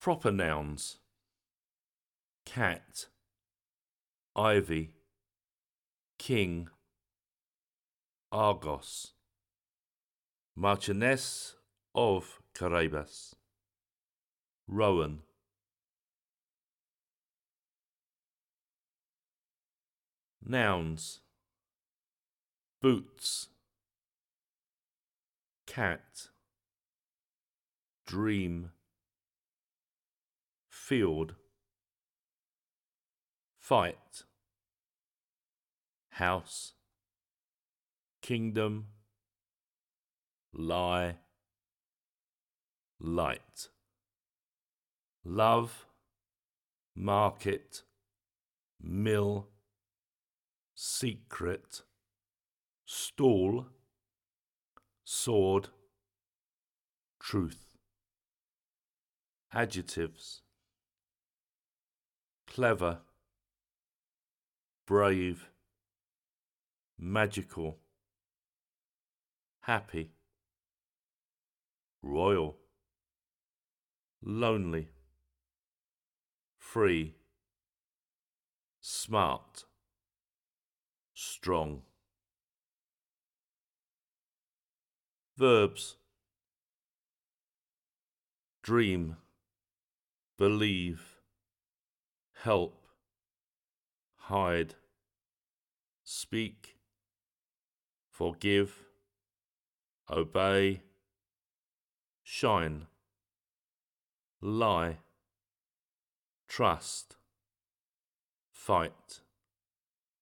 Proper nouns: cat, ivy, king, Argos, Marchioness of Carabas, Rowan. Nouns: boots, cat, dream, field, fight, house, kingdom, lie, light, love, market, mill, secret, stall, sword, truth. Adjectives: clever, brave, magical, happy, royal, lonely, free, smart, strong. Verbs: dream, believe, help, hide, speak, forgive, obey, shine, lie, trust, fight.